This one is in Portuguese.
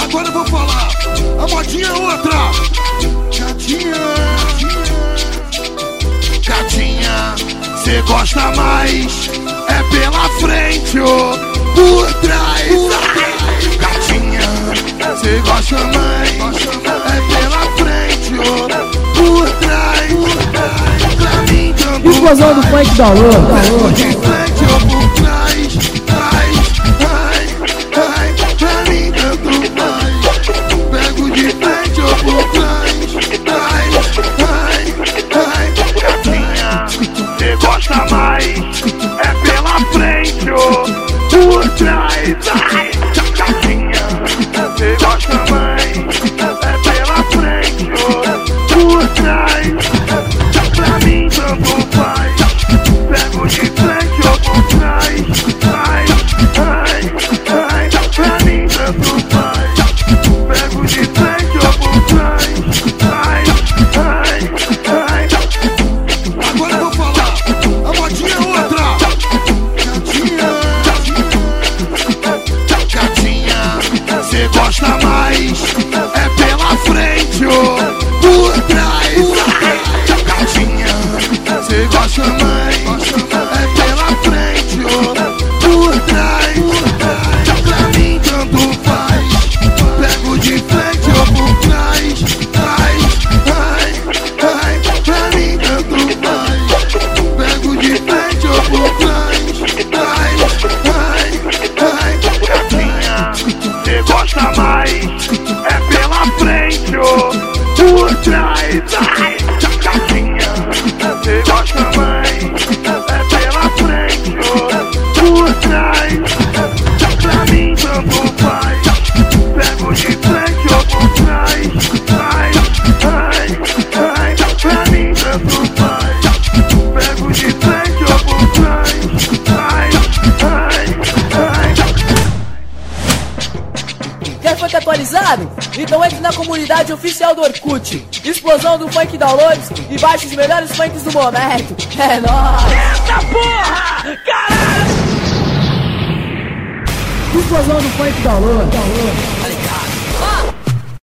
Agora eu vou falar, a modinha é outra. Gatinha, cê gosta mais é pela frente ou por trás? Gatinha, cê gosta mais é pela frente ou por trás? Pra mim tanto Explosão do funk da Lua. pego de frente ou por trás? Pra mim tanto faz. Pego de frente ou por trás? Gatinha, cê gosta mais é pela frente ou por trás? Gatinha, cê gosta mais é pela frente ou por trás? Pra mim tanto faz. Pego de frente ou por trás? Pra mim tanto faz. Pego de frente ou por trás? Agora eu vou falar, a modinha é outra. Gatinha, cê gosta mais é pela frente ou por trás? Gatinha, cê gosta mais é pela frente ou por trás? Pra mim tanto faz. Pego de frente ou por trás? Pra mim tanto faz. Pego de frente ou por trás? Gatinha, cê gosta mais é pela frente ou por trás? Gatinha, cê gosta mais é pela frente ou por trás? Pra mim tanto faz. Pego de frente ou por trás? Pra mim tanto faz. Pego de frente ou por trás? Quer funk atualizado? Então entre na comunidade oficial do Orkut. Explosão do funk downloads e baixe os melhores funks do momento. É nóis! Eita porra! Caralho! Explosão do funk download.